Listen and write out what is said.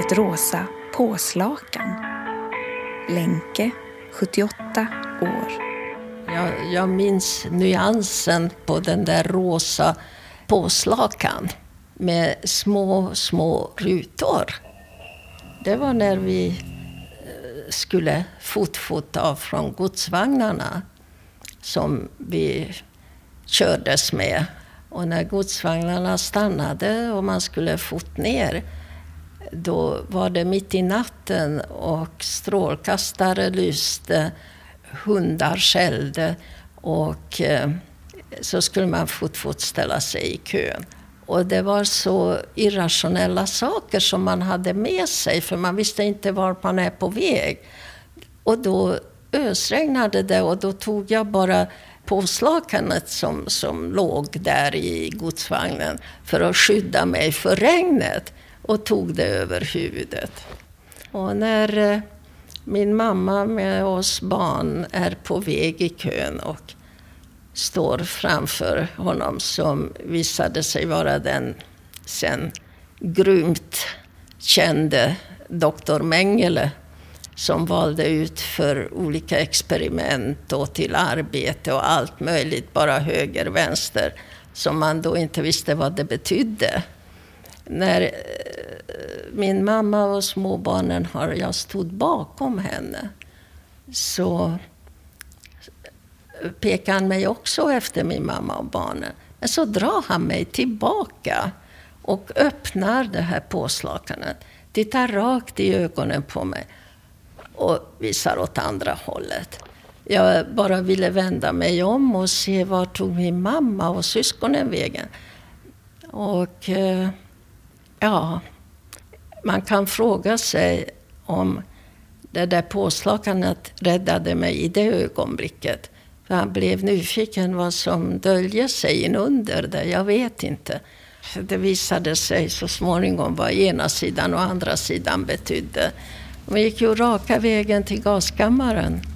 ett rosa påslakan. Lenke, 78 år. Jag minns nyansen på den där rosa påslakan med små rutor. Det var när vi skulle fota av från godsvagnarna som vi kördes med. Och när godsvagnarna stannade och man skulle fota ner, då var det mitt i natten och strålkastare lyste, hundar skällde och så skulle man fort ställa sig i kön. Och det var så irrationella saker som man hade med sig, för man visste inte var man är på väg. Och då ösregnade det och då tog jag bara påslakanet som låg där i godsvagnen för att skydda mig för regnet och tog det över huvudet. Och när min mamma med oss barn är på väg i kön och står framför honom som visade sig vara den sen grymt kände doktor Mengele som valde ut för olika experiment och till arbete och allt möjligt, bara höger, vänster, som man då inte visste vad det betydde. När min mamma och småbarnen jag stod bakom henne, så pekade han mig också efter min mamma och barnen. Men så drar han mig tillbaka och öppnar det här påslakanet, tittar rakt i ögonen på mig och visar åt andra hållet. Jag bara ville vända mig om och se var tog min mamma och syskonen vägen. Och man kan fråga sig om det där påslakanet räddade mig i det ögonblicket. För han blev nyfiken vad som döljer sig inunder det, jag vet inte. Det visade sig så småningom vad ena sidan och andra sidan betydde. Vi gick ju raka vägen till gaskammaren.